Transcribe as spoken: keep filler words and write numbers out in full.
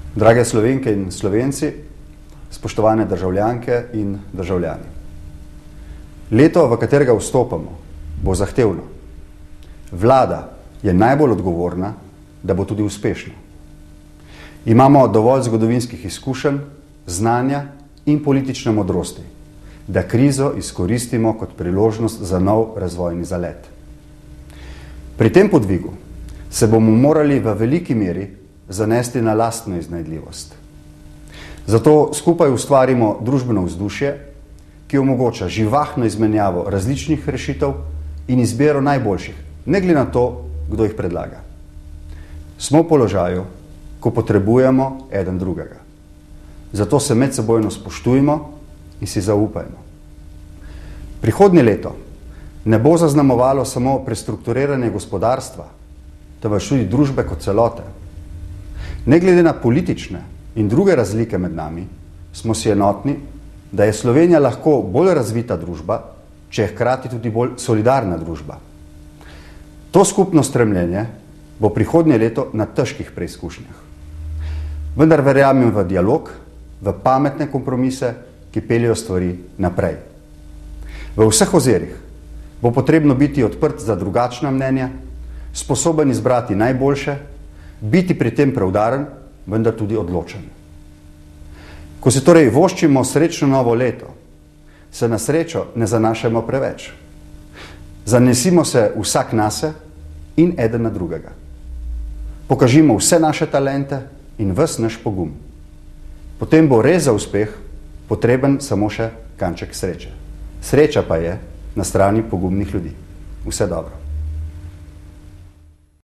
Drage Slovenke in Slovenci, spoštovane državljanke in državljani. Leto, v katerega vstopamo, bo zahtevno. Vlada je najbolj odgovorna, da bo tudi uspešna. Imamo dovolj zgodovinskih izkušenj, znanja in politične modrosti, da krizo izkoristimo kot priložnost za nov razvojni zalet. Pri tem podvigu se bomo morali v veliki meri zanesti na lastno iznajdljivost. Zato skupaj ustvarimo družbeno vzdušje, ki omogoča živahno izmenjavo različnih rešitev in izbiro najboljših, ne glede na to, kdo jih predlaga. Smo v položaju, ko potrebujemo eden drugega. Zato se medsebojno spoštujmo in si zaupajmo. Prihodnje leto ne bo zaznamovalo samo prestrukturiranje gospodarstva, temveč tudi družbe kot celote. Ne glede na politične in druge razlike med nami, smo si enotni, da je Slovenija lahko bolj razvita družba, če je hkrati tudi bolj solidarna družba. To skupno stremljenje bo prihodnje leto na težkih preizkušnjah. Vendar verjamem v dialog, v pametne kompromise, ki peljejo stvari naprej. V vseh ozirih bo potrebno biti odprt za drugačna mnenja, sposoben izbrati najboljše, biti pri tem preudaren, vendar tudi odločen. Ko se torej voščimo srečno novo leto, se na srečo ne zanašamo preveč. Zanesimo se vsak nase in eden na drugega. Pokažimo vse naše talente in ves naš pogum. Potem bo res za uspeh potreben samo še kanček sreče. Sreča pa je na strani pogumnih ljudi. Vse dobro.